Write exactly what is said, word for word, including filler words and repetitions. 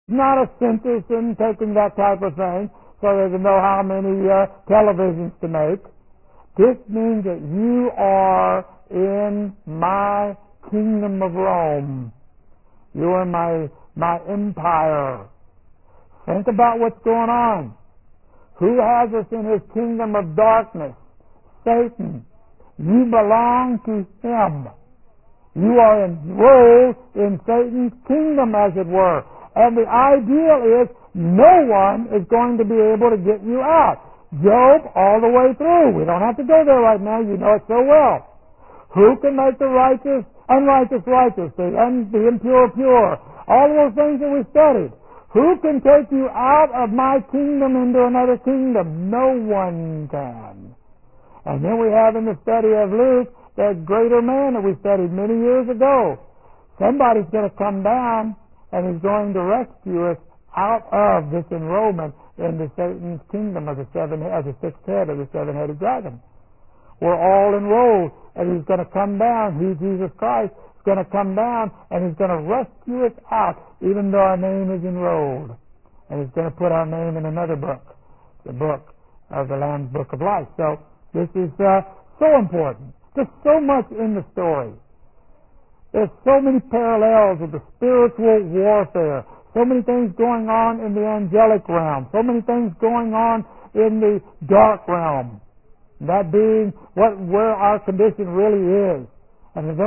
Not a census and taking that type of thing so they can know how many uh, televisions to make. This means that you are in my kingdom of Rome. You are my, my empire. Think about what's going on. Who has us in his kingdom of darkness? Satan. You belong to him. You are enrolled in Satan's kingdom, as it were. And the ideal is no one is going to be able to get you out. Job, all the way through. We don't have to go there right now. You know it so well. Who can make the righteous unrighteous righteous, the, un, the impure pure? All those things that we studied. Who can take you out of my kingdom into another kingdom? No one can. And then we have in the study of Luke that greater man that we studied many years ago. Somebody's going to come down and is going to rescue us out of this enrollment into Satan's kingdom of the seven, of the sixth head of the seven-headed dragon. We're all enrolled, and he's going to come down. He, Jesus Christ, is going to come down, and he's going to rescue us out, even though our name is enrolled. And he's going to put our name in another book, the book of the Lamb's Book of Life. So this is uh, so important. There's so much in the story. There's so many parallels of the spiritual warfare. So many things going on in the angelic realm. So many things going on in the dark realm. That being what where our condition really is. And